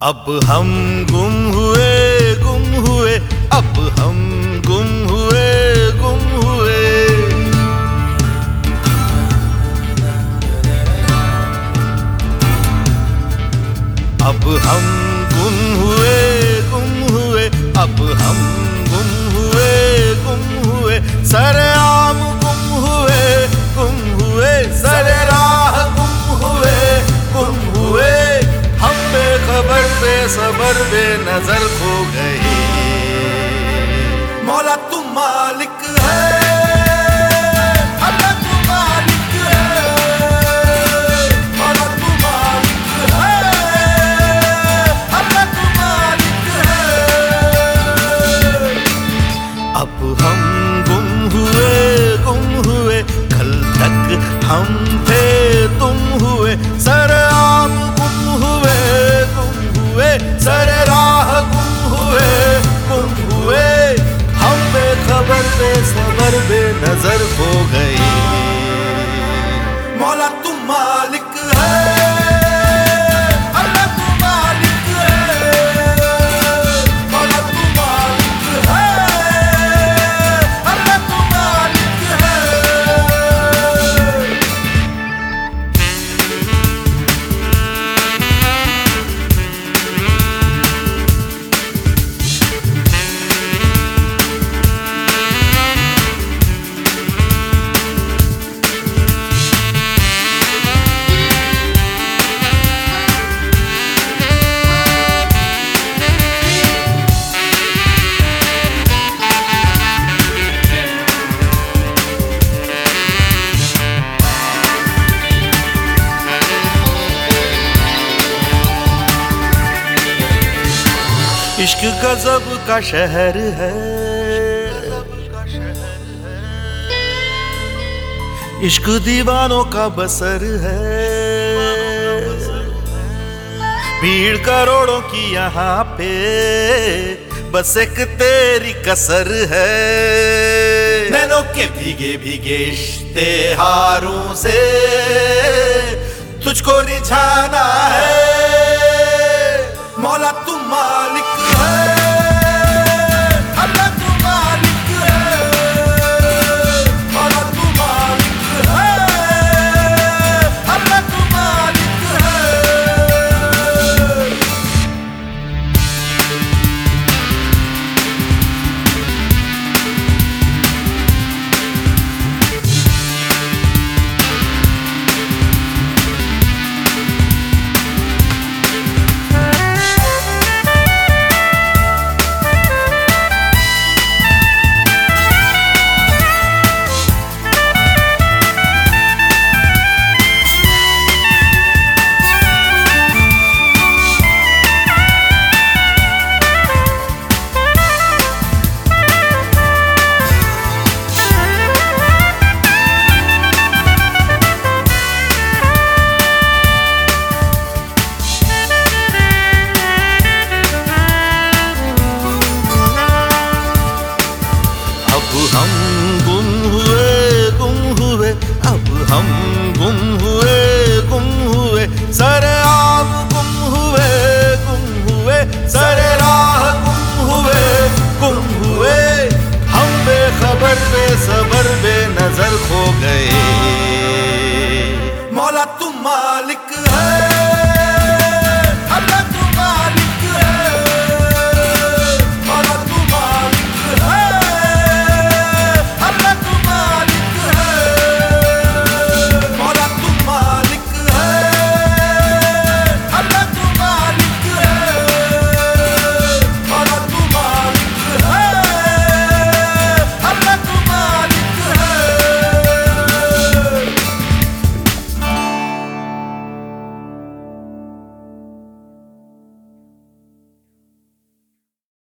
अब हम गुम हुए, अब हम गुम हुए। अब हम गुम हुए, अब हम गुम हुए। सरेआम गुम हुए, सरे राह गुम हुए। हम बेखबर बेसबर बेनजर खो गए। मौला तू मालिक है, अल्लाह तू मालिक है, मौला तू मालिक है, अल्लाह तू मालिक है। अब हम गुम हुए, कल तक हम थे तुम हुए। सरेआम गुम हुए, सरे राह गुम हुए। हम बेखबर बेसबर बेनजर खो गए। मौला तू मालिक है, अल्लाह तू मालिक है, मौला तू मालिक है, अल्लाह तू मालिक है। इश्क गजब का शहर है, इश्क दीवानों का बसर है। भीड़ करोड़ों की यहाँ पे बस एक तेरी कसर है। नैनों के भीगे भीगे इश्तेहारों से तुझको रिझाना है। मौला तू मालिक है, अल्लाह तू मालिक है, मौला तू मालिक है, अल्लाह तू मालिक है। अब हम गुम हुए, अब हम गुम हुए। सरेआम गुम हुए, सरे राह